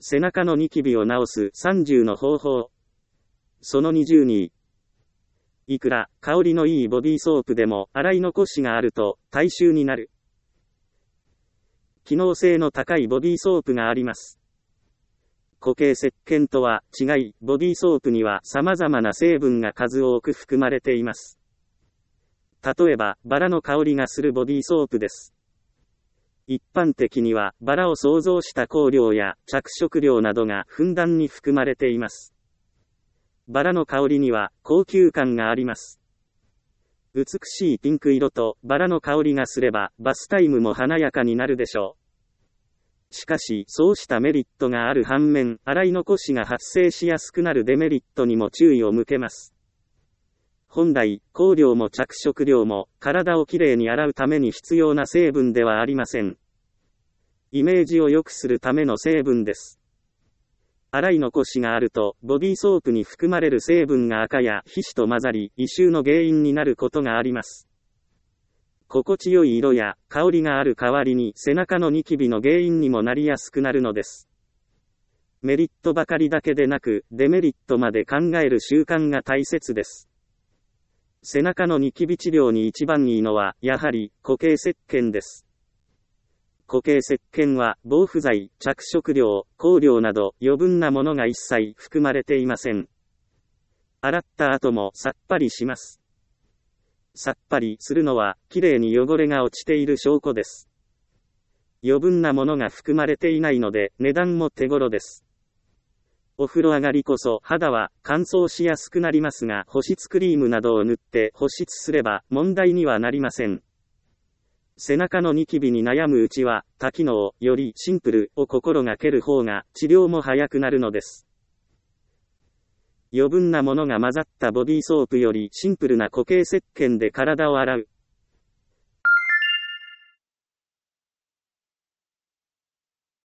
背中のニキビを治す30の方法。その20に、いくら香りのいいボディーソープでも洗い残しがあると体臭になる。機能性の高いボディーソープがあります。固形石鹸とは違い、ボディーソープには様々な成分が数多く含まれています。例えば、バラの香りがするボディーソープです。一般的には、バラを想像した香料や着色料などがふんだんに含まれています。バラの香りには高級感があります。美しいピンク色とバラの香りがすればバスタイムも華やかになるでしょう。しかし、そうしたメリットがある反面、洗い残しが発生しやすくなるデメリットにも注意を向けます。本来、香料も着色料も体をきれいに洗うために必要な成分ではありません。イメージを良くするための成分です。洗い残しがあると、ボディーソープに含まれる成分が赤や皮脂と混ざり、異臭の原因になることがあります。心地よい色や香りがある代わりに背中のニキビの原因にもなりやすくなるのです。メリットばかりだけでなく、デメリットまで考える習慣が大切です。背中のニキビ治療に一番いいのは、やはり固形石鹸です。固形石鹸は防腐剤、着色料、香料など余分なものが一切含まれていません。洗った後もさっぱりします。さっぱりするのはきれいに汚れが落ちている証拠です。余分なものが含まれていないので値段も手頃です。お風呂上がりこそ肌は乾燥しやすくなりますが、保湿クリームなどを塗って保湿すれば問題にはなりません。背中のニキビに悩むうちは、多機能、よりシンプルを心がける方が治療も早くなるのです。余分なものが混ざったボディーソープよりシンプルな固形石鹸で体を洗う。